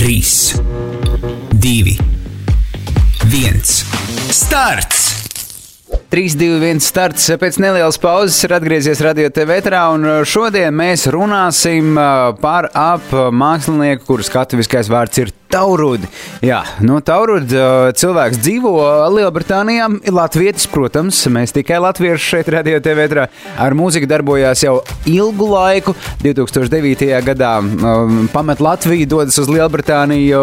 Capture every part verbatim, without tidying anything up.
trīs, divi, viens. Starts! trīs, divi, viens starts. Pēc nelielas pauzes ir atgriezies Radio T V ēterā, un šodien mēs runāsim par ap mākslinieku, kuru skatuviskais vārds ir Taurudi. Jā, no Taurudi cilvēks dzīvo Lielbritānijā, ir latvietis, protams, mēs tikai latvieši šeit Radio T V ēterā. Ar mūziku darbojās jau ilgu laiku. divi tūkstoši devītajā gadā pamet Latviju, dodas uz Lielbritāniju,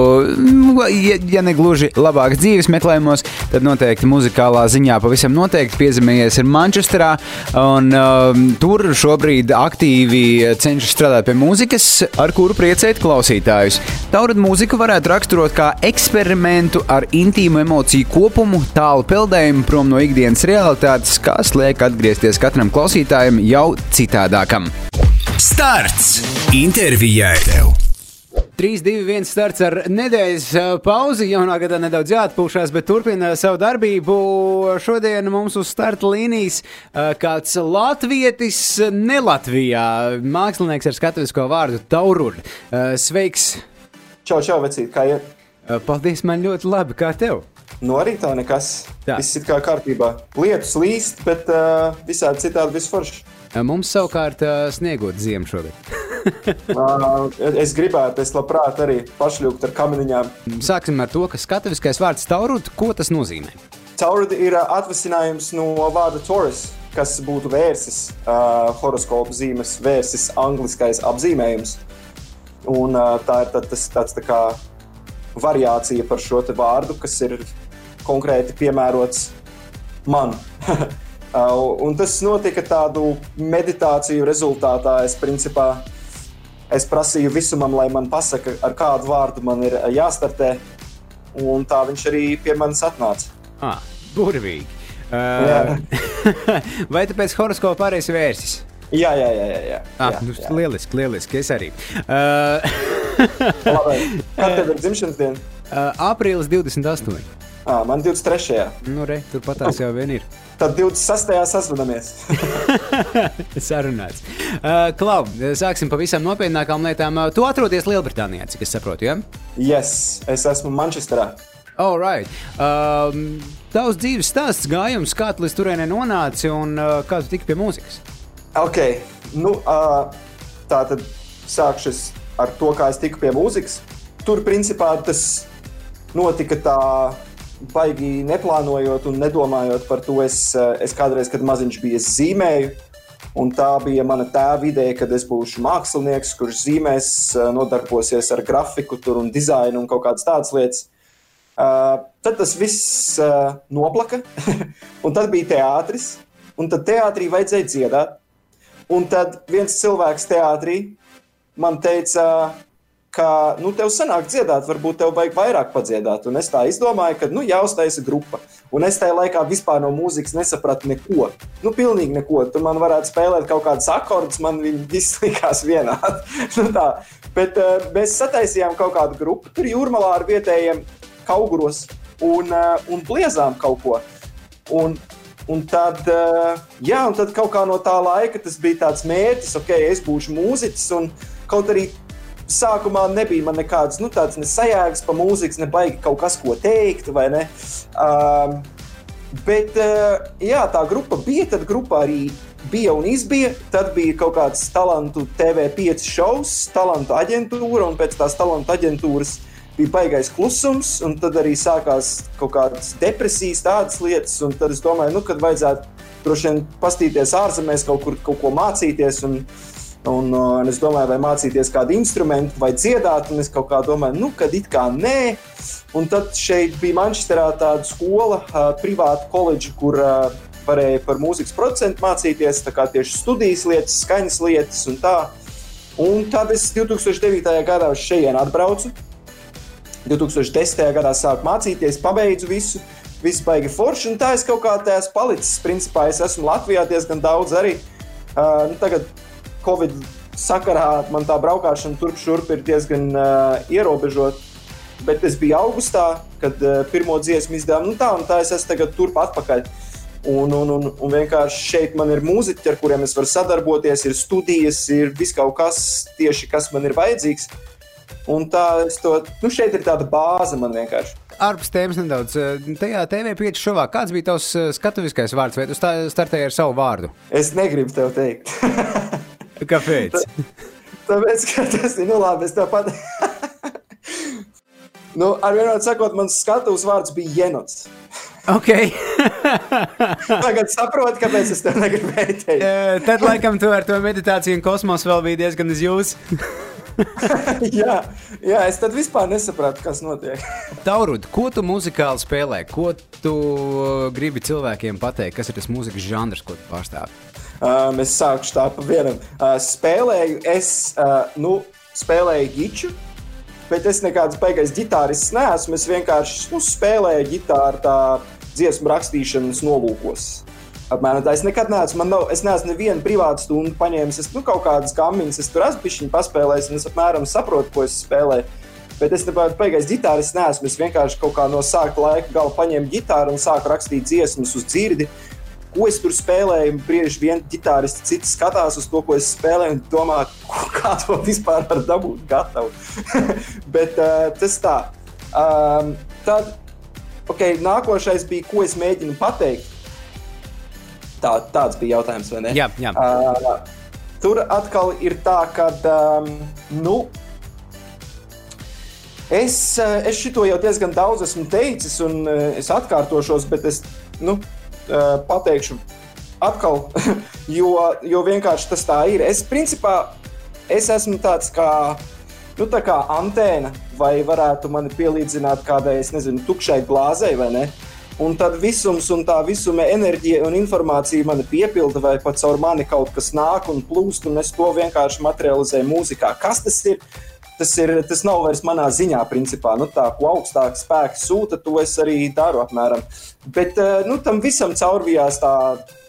ja, ja ne gluži labākas dzīves meklējumos, tad noteikti muzikālā ziņā pavisam noteikti piezemējies ir Mančesterā, un um, tur šobrīd aktīvi cenšas strādāt pie mūzikas, ar kuru priecēt klausītājus. Taurudi mūziku varētu raksturot kā eksperimentu ar intīmu emociju kopumu, tālu peldējumu prom no ikdienas realitātes, kas liek atgriezties katram klausītājam jau citādākam. Starts! Intervijai tev! trīs, divi, viens starts ar nedēļas pauzi. Jaunā gadā nedaudz jāatpūšās, bet turpina savu darbību. Šodien mums uz starta līnijas kāds latvietis ne Latvijā. Mākslinieks ar skatuvisko vārdu Taurudi. Sveiks! Čau, čau, vecīt, kā iet? Paldies, man ļoti labi, kā tev? Nu, arī tā nekas. Tā. Viss ir kā kārtībā. Lietus līst, bet uh, visādi citādi viss forši. Mums savukārt uh, sniegot ziemu šogad. uh, es gribētu, es labprāt arī pašļūkt ar kameniņām. Sāksim ar to, ka skatuviskais vārds Taurudi, ko tas nozīmē? Taurudi ir atvasinājums no vārda Taurus, kas būtu vērsis, uh, horoskopu zīmes vērsis angliskais apzīmējums. Un uh, tā ir tā, tas, tāds tā kā variācija par šo te vārdu, kas ir konkrēti piemērots man. Un tas notika tādu meditāciju rezultātā. Es principā es prasīju visumam, lai man pasaka, ar kādu vārdu man ir jāstartē. Un tā viņš arī pie manis atnāca. Ah, burvīgi. Uh, vai tu pēc horoskopa arī esi vērsis? Jā, jā, jā, jā, jā. Ah, jā, jā. Lieliski, lieliski, es arī. Uh, Labi, kad tev ir dzimšanas diena? Uh, aprīlis divdesmit astoņi. Ah, man divdesmit trešajā. Nu, re, tur patās jau vien ir. Tad divdesmit sastajā sazvanamies. Sarunāts. Uh, Klau, sāksim pavisam nopietnākām lietām. Tu atrodies Lielbritānijā, cik es saprotu, ja? Yes, es esmu Mančesterā. All right. Um, tavs dzīves stāsts, gājums, kā tu līdz turienei nonāci un uh, kā tu tiki pie mūzikas? Ok, nu uh, tā tad sākšu ar to, kā es tiku pie mūzikas. Tur principā tas notika tā baigi neplānojot un nedomājot par to. Es, es kādreiz, kad maziņš bija, es zīmēju, un tā bija mana tēva ideja, kad es būšu mākslinieks, kurš zīmēs, nodarbosies ar grafiku tur un dizainu un kaut kādas tādas lietas. Uh, tad tas viss uh, noplaka, un tad bija teātris, un tad teātrī vajadzēja dziedāt. Un tad viens cilvēks teātrī man teica, ka, nu, tev sanāk dziedāt, varbūt tev vajag vairāk padziedāt. Un es tā izdomāju, ka, nu, jāuztaisa grupa. Un es tajā laikā vispār no mūzikas nesapratu neko. Nu, pilnīgi neko. Tu man varētu spēlēt kaut kādas akordus, man viņi viss likās vienādi. nu, tā. Bet uh, mēs sataisījām kaut kādu grupu, tur Jūrmalā ar vietējiem kauguros un, uh, un bliezām kaut ko. Un Un tad, jā, un tad kaut kā no tā laika tas bija tāds mērķis, ok, es būšu mūziķis, un kaut arī sākumā nebija man nekādas, nu, tāds ne sajēgas pa mūzikas, ne baigi kaut kas, ko teikt, vai ne. Um, bet, jā, tā grupa bija, tad grupa arī bija un izbija, tad bija kaut kāds talantu T V pieci šovs, talantu aģentūra, un pēc tās talantu aģentūras bija baigais klusums, un tad arī sākās kaut kādas depresijas, tādas lietas, un tad es domāju, nu, kad vajadzētu droši vien pastīties ārzemēs, kaut kur kaut ko mācīties, un, un, un es domāju, vai mācīties kādu instrumentu, vai dziedāt, un es kaut kā domāju, nu, kad it kā nē, un tad šeit bija Mančesterā tāda skola, privāta koledža, kur varēja par mūzikas producentu mācīties, tā kā tieši studijas lietas, skaņas lietas un tā, un tad es divi tūkstoši devītajā gadā uz šejienu atbraucu. divi tūkstoši desmitajā gadā sāku mācīties, pabeidzu visu, visu baigi forši, un tā es kaut kā tā esmu palicis. Principā es esmu Latvijā diezgan daudz arī. Uh, nu, tagad Covid sakarā man tā braukāšana turp šurp ir diezgan uh, ierobežot, bet es biju augustā, kad uh, pirmo dziesmu izdevām, nu tā un tā es esmu tagad turp atpakaļ. Un, un, un, un vienkārši šeit man ir mūziķi, ar kuriem es varu sadarboties, ir studijas, ir viss kaut kas tieši, kas man ir vajadzīgs. Un tā es to, nu šeit ir tāda bāze man vienkārši. Ārpus tēmas nedaudz. Tajā T V pieci šovā, kāds bija tavs skatuviskais vārds, vai tu startēji ar savu vārdu? Es negribu tev teikt. Kāpēc? Tā, tāpēc, ka tas ir, nu labi, es tev pat... nu, ar vienot sakot, mans skatuvs vārds bija Jenots. Ok. Tagad saproti, kāpēc es tev negribēju teikt. Tad laikam tu ar to meditāciju un kosmosu vēl bija diezgan uz jūs. jā, jā, es tad vispār nesapratu, kas notiek. Taurud, ko tu muzikāli spēlē? Ko tu gribi cilvēkiem pateikt? Kas ir tas mūzikas žanrs, ko tu pārstāvi? Um, es sākušu tā pa vienam. Uh, spēlēju, es, uh, nu, spēlēju giču, bet es nekāds baigais ģitārists neesmu. Es vienkārši, nu, spēlēju ģitāru tā dziesmu rakstīšanas nolūkos. Apmēram tā, es nekad neesmu, man nav, es neesmu nevienu privātu stundu paņēmis, es, nu, kaut kādas gammiņas, es tur esmu bišķiņu paspēlējis, un es apmēram saprotu, ko es spēlēju. Bet es nebūtu paigais ģitāris neesmu, es vienkārši kaut kā no sākta laika gala paņēmu ģitāru un sāku rakstīt dziesmas uz dzirdi. Ko es tur spēlēju, brieži vien ģitāristi cits skatās uz to, ko es spēlēju, un domā, kā to vispār var dabūt gatavu. Bet uh, tas tā. Um, tad, ok, nākošais bija, ko es mēģinu pateikt. Tā, tāds bija jautājums, vai ne? Jā, jā. Uh, tur atkal ir tā, ka, um, nu, es, es šito jau diezgan daudz esmu teicis, un uh, es atkārtošos, bet es, nu, uh, pateikšu atkal, jo, jo vienkārši tas tā ir. Es, principā, es esmu tāds kā, nu, tā kā antēna, vai varētu mani pielīdzināt kādai, es nezinu, tukšai glāzei, vai ne? Un tad visums un tā visuma enerģija un informācija mani piepilda, vai pat caur mani kaut kas nāk un plūst, un es to vienkārši materializēju mūzikā. Kas tas ir? Tas, ir, tas nav vairs manā ziņā, principā. Nu, tā, ko augstāk spēki sūta, to es arī daru apmēram. Bet, nu, tam visam caurvijās tā,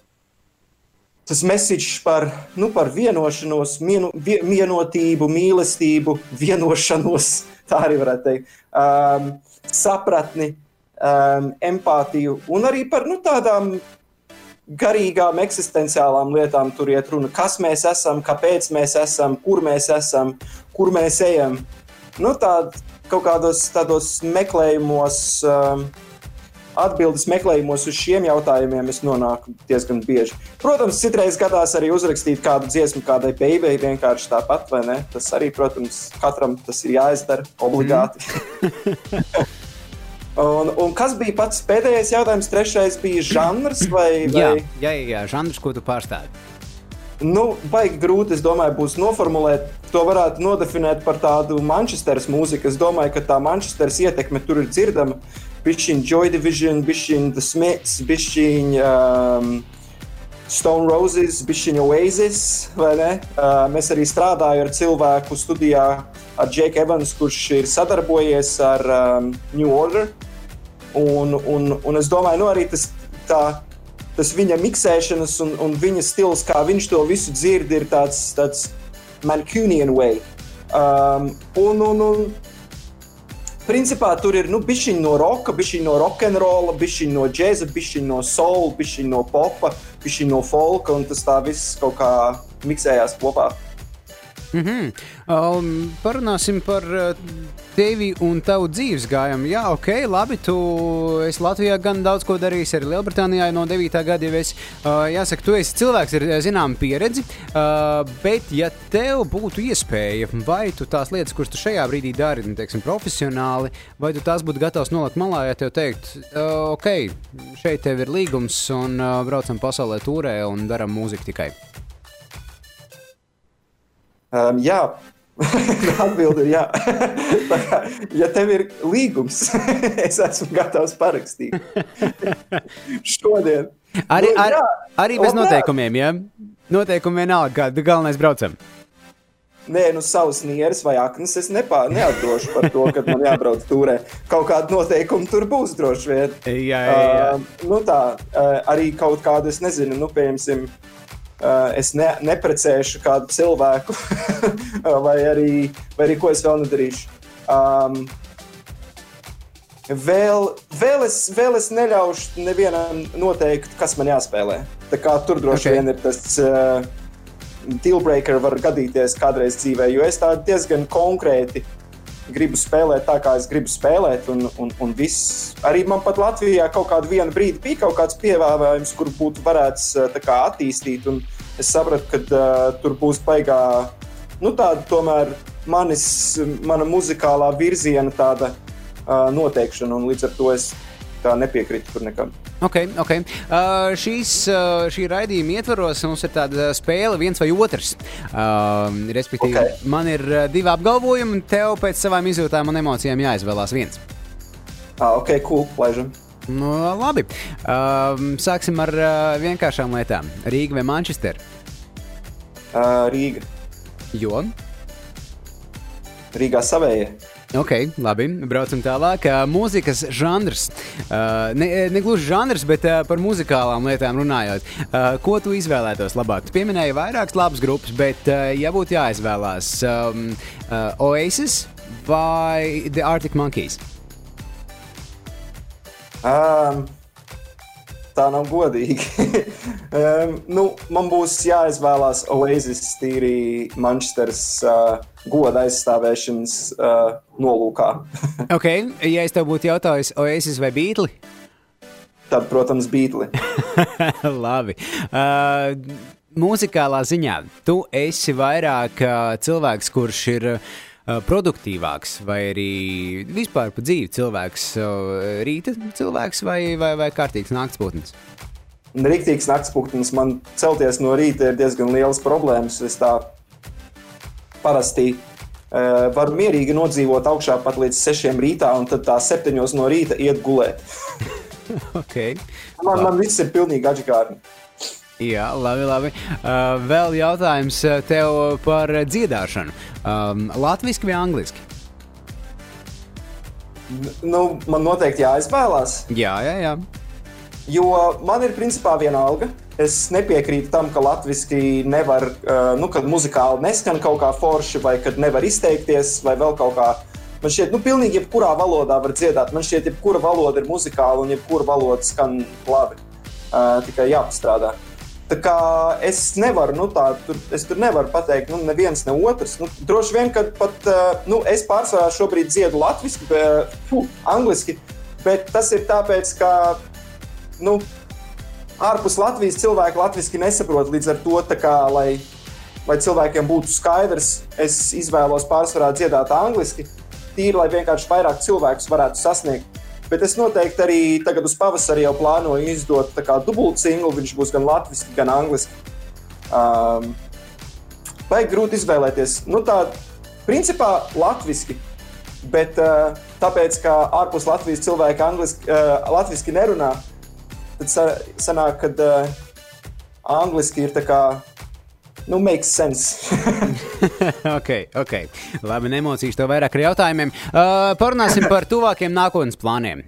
tas message par, nu, par vienošanos, mienu, vienotību, mīlestību, vienošanos, tā arī varētu teikt, um, sapratni, Um, empātiju un arī par, nu, tādām garīgām, eksistenciālām lietām tur iet runa. Kas mēs esam, kāpēc mēs esam, kur mēs esam, kur mēs ejam. Nu, tād, kaut kādos tādos meklējumos, um, atbildes meklējumos uz šiem jautājumiem es nonāku diezgan bieži. Protams, citreiz gadās arī uzrakstīt kādu dziesmu kādai beibei vienkārši tāpat, vai ne? Tas arī, protams, katram tas ir jāizdara obligāti. Mm. Un, un kas bija pats pēdējais jautājums? Trešais bija žanrs vai... vai... Jā, jā, jā, žanrs, ko tu pārstāvi? Nu, baigi grūti, es domāju, būs noformulēt. To varētu nodefinēt par tādu Manchesteras mūziku. Es domāju, ka tā Manchesteras ietekme tur ir dzirdama. Bišķiņ Joy Division, bišķiņ The Smiths, bišķiņ um, Stone Roses, bišķiņ Oasis, vai ne? Uh, mēs arī strādāju ar cilvēku studijā ar Jake Evans, kurš ir sadarbojies ar um, New Order. Un, un, un es domāju, nu arī tas, tā, tas viņa miksēšanas un, un viņa stils, kā viņš to visu dzird, ir tāds, tāds Mancunian way. Um, un, un, un principā tur ir, nu, bišķiņ no rocka, bišķiņ no rock'n'rolla, bišķiņ no džeza, bišķiņ no soul, bišķiņ no popa, bišķiņ no folka, un tas tā viss kaut kā miksējās kopā. Mm-hmm. Um, parunāsim par uh, tevi un tavu dzīves gājumu. Jā, ok, labi, tu esi Latvijā gan daudz ko darījis, arī Lielbritānijā no devītā gada jau esi. Uh, jāsaka, tu esi cilvēks ar zinām pieredzi, uh, bet ja tev būtu iespēja, vai tu tās lietas, kuras tu šajā brīdī dari, nu, teiksim, profesionāli, vai tu tās būtu gatavs nolikt malā, ja tev teikt, uh, ok, šeit tev ir līgums un uh, braucam pasaulē tūrē un daram mūziku tikai? Um, jā, atbildi ir jā. Tā kā, ja tev ir līgums, es esmu gatavs parakstīt. Šodien. Arī, nu, ar, jā, arī bez noteikumiem, jā? Noteikumi vienalga, kāda galvenais braucam. Nē, nu savas nieres vai aknas es nepā, neatdošu par to, kad man jābrauc tūrē. Kaut kāda noteikuma tur būs droši vien. Jā, jā, jā. Uh, nu tā, uh, arī kaut kādu, es nezinu, nu pieņemsim, Uh, es ne, neprecēšu kādu cilvēku, vai, arī, vai arī ko es vēl nedarīšu. Um, vēl, vēl, es, vēl es neļaušu nevienam noteikt, kas man jāspēlē. Tā kā tur droši okay. vien ir tas uh, dealbreaker var gadīties kādreiz dzīvē, jo es tā diezgan konkrēti gribu spēlēt tā, kā es gribu spēlēt, un, un, un viss. Arī man pat Latvijā kaut kādu vienu brīdi bija kaut kāds pievāvājums, kur būtu varēts tā kā attīstīt, un es sapratu, ka uh, tur būs baigā, nu tāda tomēr manis, mana muzikālā virziena tāda uh, noteikšana, un līdz ar to es tā nepiekrītu tur nekam. Ok, ok. Uh, šīs, uh, šī raidījuma ietvaros mums ir tāda spēle viens vai otrs. Uh, respektīvi, okay. Man ir uh, divi apgalvojumi, un tev pēc savām izjūtām un emocijām jāizvēlās viens. Ah, ok, cool, laižam. Nu, labi. Uh, sāksim ar uh, vienkāršām lietām. Rīga vai Manchester? Uh, Rīga. Jo? Rīgā savējie. Ok, labi, braucam tālāk. Uh, mūzikas žanrs. Uh, ne, ne gluži žanrs, bet uh, par muzikālām lietām runājot. Uh, ko tu izvēlētos labāk? Tu pieminēji vairākas labas grupas, bet uh, ja būtu jāizvēlās um, uh, Oasis vai The Arctic Monkeys? Um, tā nav godīgi. um, nu, man būs jāizvēlās Oasis tīri Manchesteras uh, goda aizstāvēšanas uh, nolūkā. Ok, ja es tev būtu jautājis Oasis vai Beatli? Tad, protams, Beatli. Labi. Uh, mūzikālā ziņā tu esi vairāk uh, cilvēks, kurš ir uh, produktīvāks, vai arī vispār pa dzīvi cilvēks, uh, rīta cilvēks vai, vai, vai kārtīgs naktsputnis? Rīktīgs naktsputnis. Man celties no rīta ir diezgan lielas problēmas. Es tā parasti uh, varu mierīgi nodzīvot augšā pat līdz sešiem rītā, un tad tā septiņos no rīta iet gulēt. Okay. Man, man viss ir pilnīgi atžkārni. Jā, labi, labi. Uh, vēl jautājums tev par dziedāšanu. Um, latviski vai angliski? Nu, man noteikti jāizvēlās. Jā, jā, jā. Jo man ir principā viena alga. Es nepiekrītu tam, ka latviski nevar, uh, nu, kad muzikāli neskan kaut kā forši, vai kad nevar izteikties, vai vēl kaut kā. Man šķiet, nu, pilnīgi jebkurā valodā var dziedāt. Man šķiet, jebkura valoda ir muzikāla un jebkura valoda skan labi. Uh, tikai jāpastrādā. Tā kā es nevaru, nu tā, tur, es tur nevaru pateikt, nu, neviens, ne otrs. Nu, droši vien, kad pat, uh, nu, es pārsvarā šobrīd dziedu latviski, bet, uh, angliski, bet tas ir tāpēc, ka, nu, ārpus Latvijas cilvēki latviski nesaprot, līdz ar to, tā kā, lai, lai cilvēkiem būtu skaidrs, es izvēlos pārsvarā dziedāt angliski, tīri, lai vienkārši vairāk cilvēkus varētu sasniegt. Bet es noteikti arī tagad uz pavasari jau plānoju izdot tā kā dubult singlu, viņš būs gan latviski, gan angliski. Um, Vajag grūti izvēlēties. Nu tā, principā latviski, bet uh, tāpēc, ka ārpus Latvijas cilvēki angliski, uh, latviski nerunā, tad sanāk, kad uh, angliski ir tā kā, nu, makes sense. ok, ok. Labi, nemocīšu to vairāk ar jautājumiem. Uh, parunāsim par tuvākiem nākotnes plāniem.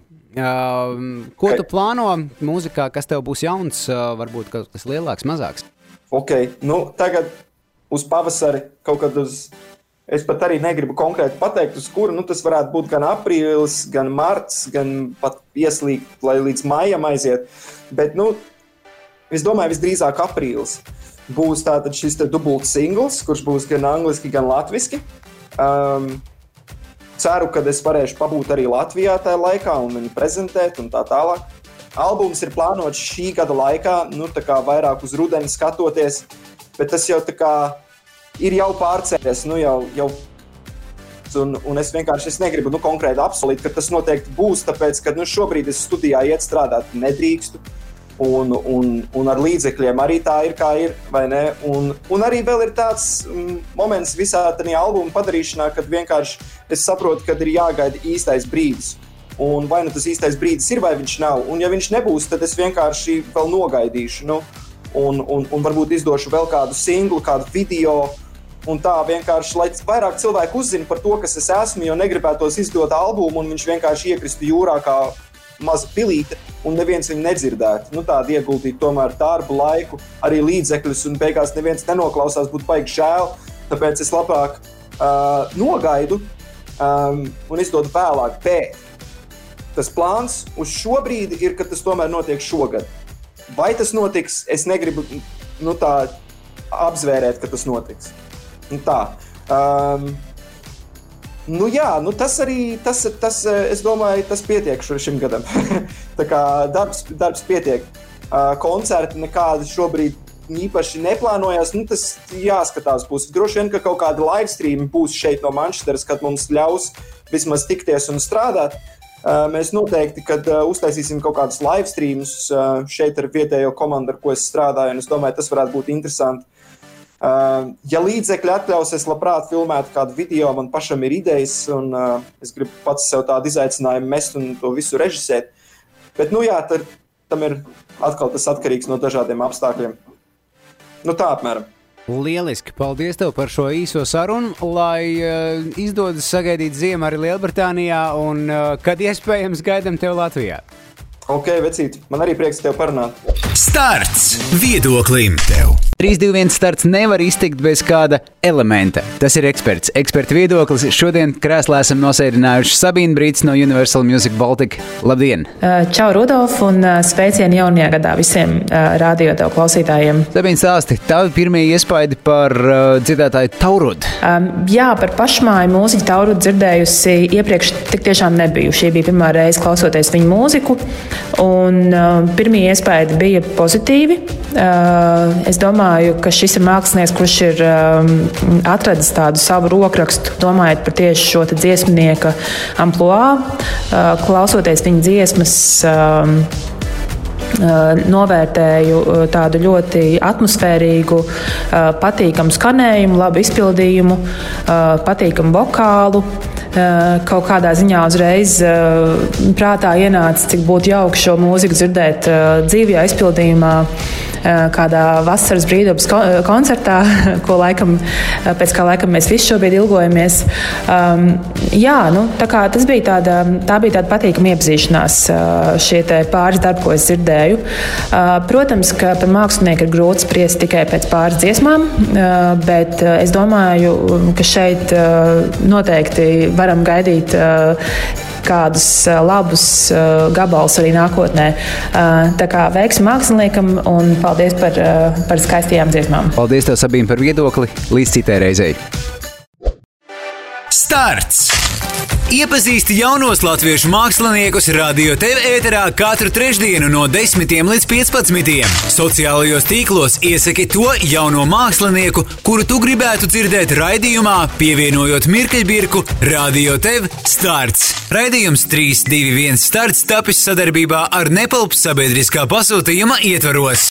Uh, ko okay. tu plāno mūzikā, kas tev būs jauns, uh, varbūt kaut kas lielāks, mazāks? Ok, nu, tagad uz pavasari kaut kad uz, es pat arī negribu konkrēti pateikt, uz kuru, nu, tas varētu būt gan aprīlis, gan marts, gan pat ieslīgt, lai līdz maijam aiziet. Bet, nu, es domāju, visdrīzāk aprīlis. Būs tātad šis te dubult singls, kurš būs gan angliski, gan latviski. Um, ceru, ka es varēšu pabūt arī Latvijā tajā laikā un viņu prezentēt un tā tālāk. Albums ir plānots šī gada laikā, nu tā kā vairāk uz rudeni skatoties, bet tas jau tā kā ir jau pārcēlies, nu jau, jau un, un es vienkārši es negribu nu, konkrēti apsolīt, ka tas noteikti būs, tāpēc, ka nu, šobrīd es studijā iet strādāt nedrīkstu. Un, un, un ar līdzekļiem arī tā ir, kā ir, vai ne? Un, un arī vēl ir tāds mm, moments visā tajā albuma padarīšanā, kad vienkārši es saprotu, kad ir jāgaida īstais brīdis. Un vai nu tas īstais brīdis ir, vai viņš nav. Un ja viņš nebūs, tad es vienkārši vēl nogaidīšu. Nu, un, un, un varbūt izdošu vēl kādu singlu, kādu video. Un tā vienkārši, lai vairāk cilvēku uzzina par to, kas es esmu, jo negribētos izdot albumu, un viņš vienkārši iekristu jūrā kā maza pilīte, un neviens viņu nedzirdētu. Nu, tādu ieguldīt tomēr darbu, laiku, arī līdzekļus, un beigās neviens nenoklausās, būtu baigi žēl. Tāpēc es labāk uh, nogaidu um, un izdodu vēlāk. Bet tas plāns uz šo brīdi ir, ka tas tomēr notiek šogad. Vai tas notiks, es negribu nu, tā apzvērēt, ka tas notiks. Nu, tā. Um, Nu jā, nu tas arī, tas, tas, es domāju, tas pietiek šim gadam. Tā kā darbs, darbs pietiek. Koncerti nekādi šobrīd īpaši neplānojas, nu tas jāskatās būs. Droši vien, ka kaut kāda live stream būs šeit no Manchesteras, kad mums ļaus vismaz tikties un strādāt. Mēs noteikti, kad uztaisīsim kaut kādus live streamus šeit ar vietējo komandu, ar ko es strādāju, un es domāju, tas varētu būt interesanti. Uh, ja līdzekļi atļaus, es labprāt filmētu kādu video, man pašam ir idejas, un uh, es gribu pats sev tādu izaicinājumu mest un to visu režisēt. Bet, nu jā, tar, tam ir atkal tas atkarīgs no dažādiem apstākļiem. Nu tā apmēram. Lieliski, paldies tev par šo īso sarunu, lai uh, izdodas sagaidīt ziemu arī Lielbritānijā, un uh, kad iespējams gaidam tev Latvijā. Ok, vecīt, man arī prieks tev parunāt. Starts viedoklim tev. trīs divi viens starts nevar iztikt bez kāda elementa. Tas ir eksperts. Eksperta viedoklis. Šodien krēslā esam nosēdinājuši Sabīnu Brīts no Universal Music Baltic. Labdien! Čau, Rudolf, un sveicieni jaunajā gadā visiem radio tev klausītājiem. Sabīna, stāsti, tavi pirmie iespaidi par uh, dzirdētāju Taurudu. Um, jā, par pašmāju mūziķu Taurudu dzirdējusi iepriekš tik tiešām nebiju. Šī bija pirmā reize klausoties viņu mūziku, un uh, pirmie iespaidi bija pozitīvi. Uh, es domāju, ka šis ir mākslinieks, kurš ir um, atradis tādu savu rokrakstu, domājot par tieši šo te dziesmnieka amploā, uh, klausoties viņa dziesmas. Um, novērtēju tādu ļoti atmosfērīgu, patīkamu skanējumu, labu izpildījumu, patīkamu vokālu. Kaut kādā ziņā uzreiz prātā ienāca, cik būtu jauki šo mūziku dzirdēt dzīvajā izpildījumā, kādā vasaras brīvdabas koncertā, ko laikam, pēc kā laikam mēs visi šobrīd ilgojamies. Um, jā, nu, tā kā tas bija tāda, tā bija tāda patīkama iepazīšanās, šie te pāris darbi, ko es dzirdēju. Uh, protams, ka par mākslinieku ir grūti spriest tikai pēc pāris dziesmām, uh, bet uh, es domāju, ka šeit uh, noteikti varam gaidīt uh, kādus labus uh, gabalus arī nākotnē. Uh, tā kā veiksmi māksliniekam un paldies par, uh, par skaistajām dziesmām. Paldies tev, Sabīna, par viedokli. Līdz citai reizei. Starts! Iepazīsti jaunos latviešu māksliniekus Radio T V ēterā katru trešdienu no desmitiem līdz piecpadsmitiem. Sociālajos tīklos iesaki to jauno mākslinieku, kuru tu gribētu dzirdēt raidījumā, pievienojot mirkeļbirku Radio T V Starts. Raidījums trīs divi viens starts tapis sadarbībā ar Nepalp sabiedriskā pasūtījuma ietvaros.